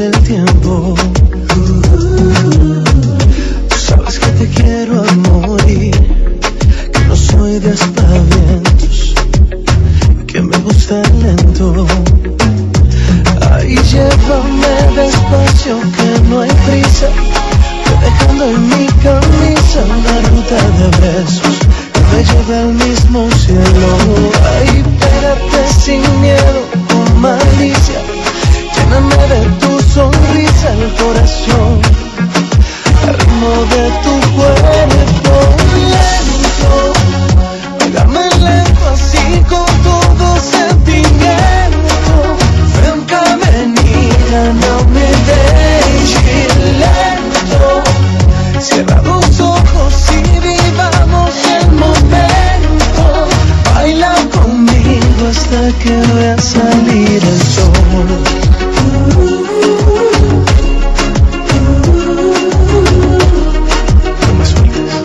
el tiempo. Tú sabes que te quiero a morir, que no soy de aspavientos, que me gusta lento. Ay, llévame despacio, que no hay prisa, que dejando en mi camisa una ruta de besos que me lleve al mismo cielo. Ay, pégate sin miedo, con malicia, lléname de tu sonrisa el corazón, al ritmo de tu cuerpo lento. Pégame lento así con todo sentimiento. Ven caminita, no me dejes lento. Cierra los ojos y vivamos el momento. Baila conmigo hasta que vea salir el sol. No me sueltes.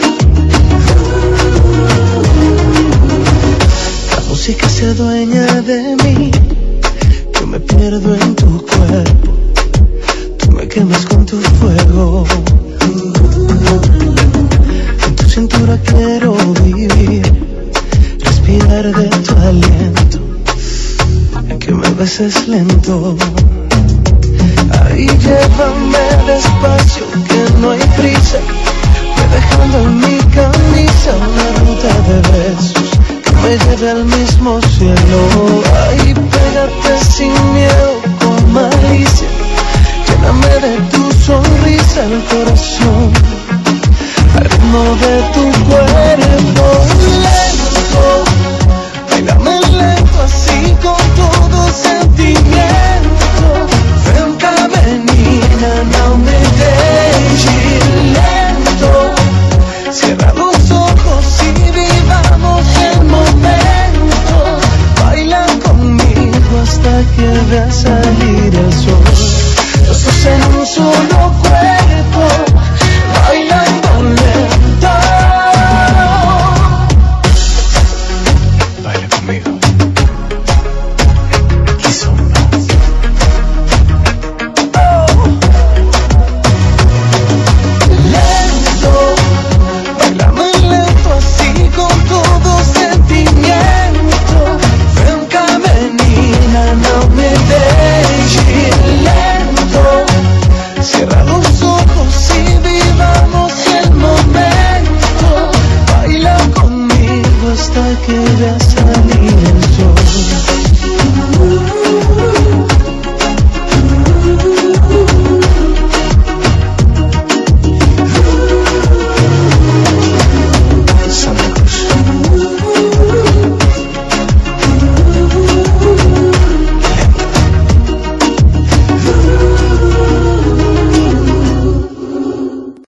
La música se adueña de mí, yo me pierdo en tu cuerpo, tú me quemas con tu fuego. En tu cintura quiero vivir, respirar de tu aliento, que me beses lento. Ahí llévame despacio, que no hay prisa, que dejando en mi camisa una ruta de besos que me lleve al mismo cielo. Ahí pégate sin miedo, con malicia, lléname de tu sonrisa el corazón, al ritmo de tu cuerpo lento.